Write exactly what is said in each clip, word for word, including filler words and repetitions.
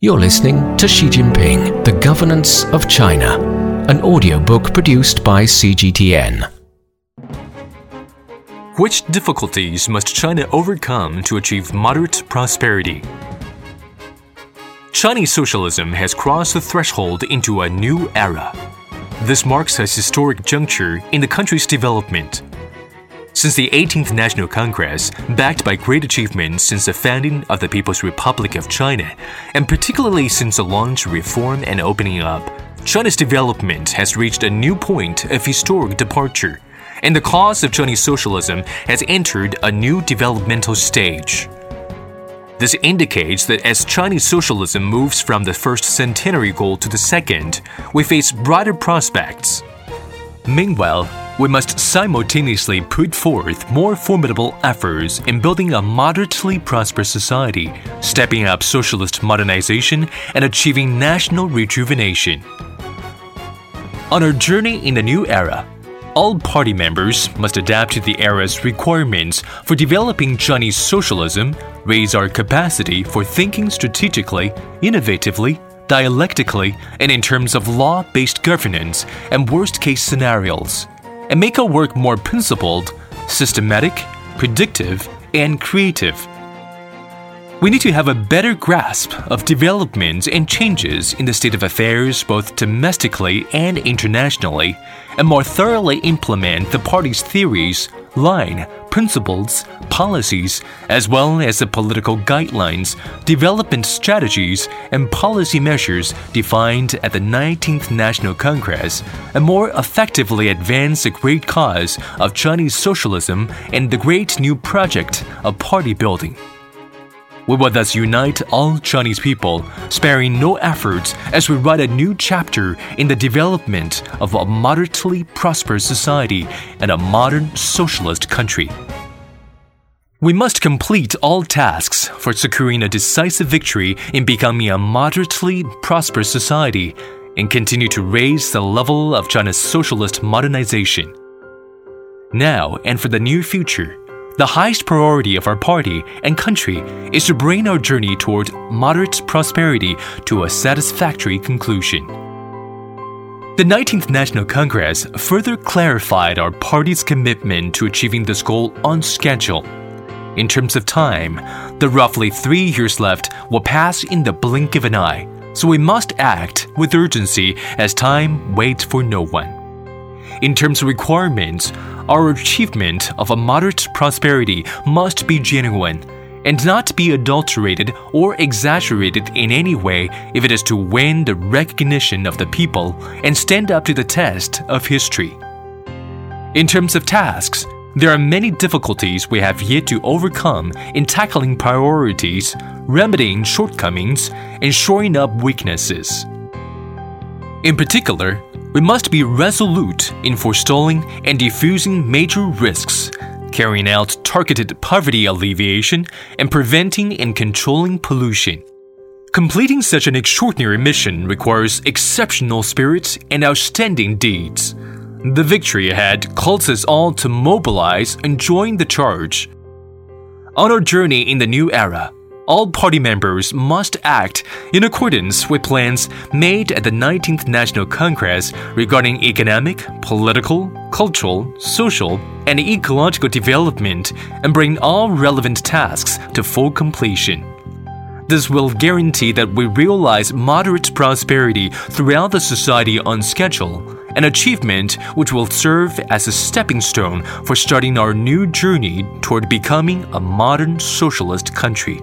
You're listening to Xi Jinping, The Governance of China, an audiobook produced by C G T N. Which difficulties must China overcome to achieve moderate prosperity? Chinese socialism has crossed the threshold into a new era. This marks a historic juncture in the country's development. Since the eighteenth National Congress, backed by great achievements since the founding of the People's Republic of China, and particularly since the launch, reform, and opening up, China's development has reached a new point of historic departure, and the cause of Chinese socialism has entered a new developmental stage. This indicates that as Chinese socialism moves from the first centenary goal to the second, we face brighter prospects. Meanwhile, we must simultaneously put forth more formidable efforts in building a moderately prosperous society, stepping up socialist modernization, and achieving national rejuvenation. On our journey in the new era, all party members must adapt to the era's requirements for developing Chinese socialism, raise our capacity for thinking strategically, innovatively, dialectically, and in terms of law-based governance and worst-case scenarios, and make our work more principled, systematic, predictive, and creative. We need to have a better grasp of developments and changes in the state of affairs both domestically and internationally, and more thoroughly implement the party's theories, line, principles, policies, as well as the political guidelines, development strategies, and policy measures defined at the nineteenth National Congress, and more effectively advance the great cause of Chinese socialism and the great new project of party building. We will thus unite all Chinese people, sparing no efforts as we write a new chapter in the development of a moderately prosperous society and a modern socialist country. We must complete all tasks for securing a decisive victory in becoming a moderately prosperous society and continue to raise the level of China's socialist modernization. Now and for the near future, the highest priority of our party and country is to bring our journey toward moderate prosperity to a satisfactory conclusion. The nineteenth National Congress further clarified our party's commitment to achieving this goal on schedule. In terms of time, the roughly three years left will pass in the blink of an eye, so we must act with urgency as time waits for no one. In terms of requirements, our achievement of a moderate prosperity must be genuine and not be adulterated or exaggerated in any way if it is to win the recognition of the people and stand up to the test of history. In terms of tasks, there are many difficulties we have yet to overcome in tackling priorities, remedying shortcomings, and shoring up weaknesses. In particular, we must be resolute in forestalling and diffusing major risks, carrying out targeted poverty alleviation, and preventing and controlling pollution. Completing such an extraordinary mission requires exceptional spirit and outstanding deeds. The victory ahead calls us all to mobilize and join the charge. On our journey in the new era, all party members must act in accordance with plans made at the nineteenth National Congress regarding economic, political, cultural, social, and ecological development and bring all relevant tasks to full completion. This will guarantee that we realize moderate prosperity throughout the society on schedule, an achievement which will serve as a stepping stone for starting our new journey toward becoming a modern socialist country.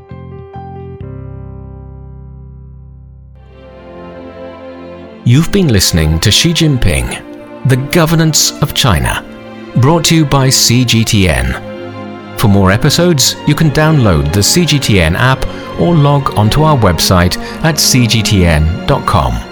You've been listening to Xi Jinping, The Governance of China, brought to you by C G T N. For more episodes, you can download the C G T N app or log onto our website at c g t n dot com.